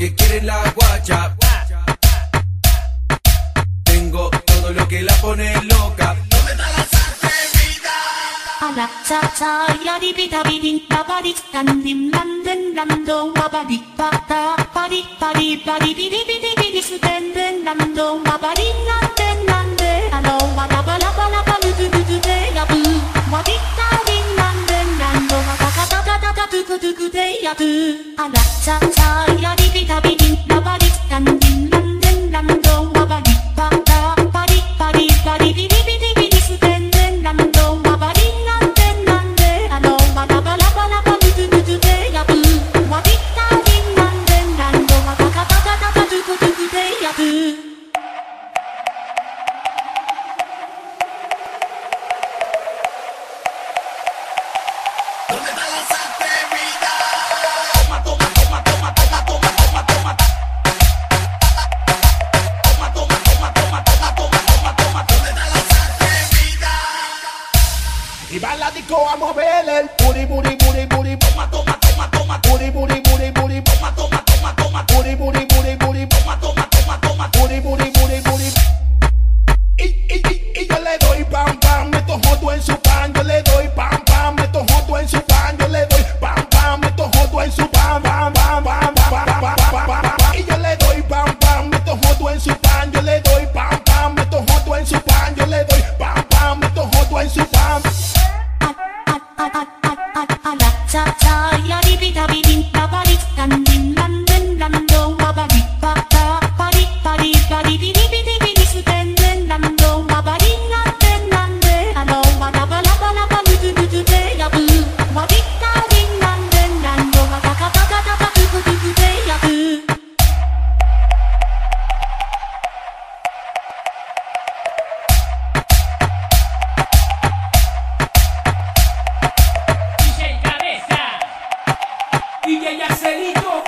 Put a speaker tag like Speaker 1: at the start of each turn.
Speaker 1: que quieren la guacha. Tengo todo lo que la pone loca. ¿Dónde está la salsevida?
Speaker 2: Ala cha cha ya di bida bidin ba ba di dan dim dan den dan do ba ba di ba da ba di bidi bidi bidi su den den dan do ba ba di nan den nan de alo wa la ba du de ya bu wa di da di nan den dan do ba ka da du de ya bu. Ala cha cha ya di bida bidin ba ba di dan dim dan den dan do ba ba di ba da ba di bidi bidi bidi su den den dan do ba ba di nan den nan de alo wa la ba du de ya bu wa di da di nan den dan do ba ka da du de ya bu.
Speaker 1: ¿Dónde está la salsevida? Toma, toma, toma, toma, toma, toma, toma, toma. Toma, toma, toma, toma, toma, toma, toma, toma. ¿Dónde está la salsevida?
Speaker 3: Y va la disco a mover el booty, booty, booty, booty.
Speaker 1: Toma, toma, toma, toma,
Speaker 3: Booty, booty, booty, booty.
Speaker 1: toma, toma, toma, toma,
Speaker 3: Booty, booty, booty, booty.
Speaker 1: toma, toma, toma, toma.
Speaker 3: Booty, booty, booty, booty. Y yo le doy pam, pam, meto jodo en su pan. Yo le doy pam, pam, meto jodo en su pan. Yo le doy pam, pam, meto jodo en su pan, pam, pam, pam, pam, pam, pam, pam, pam. Y yo le doy pam, pam, meto jodo en su pan. Yo le doy pam, pam, meto jodo en su pan. Yo le doy pam, pam, meto jodo en su pan.
Speaker 2: Ala cha cha ya di bida bidin ba ba di dan dim dan den dan do ba ba di ba da ba di bidi bidi su den den dan do ba ba di nan den nan de alo wa la ba du de ya bu wa di da di nan den dan do ba ka du de ya bu.
Speaker 4: DJ Cabeza, DJ Arcelito.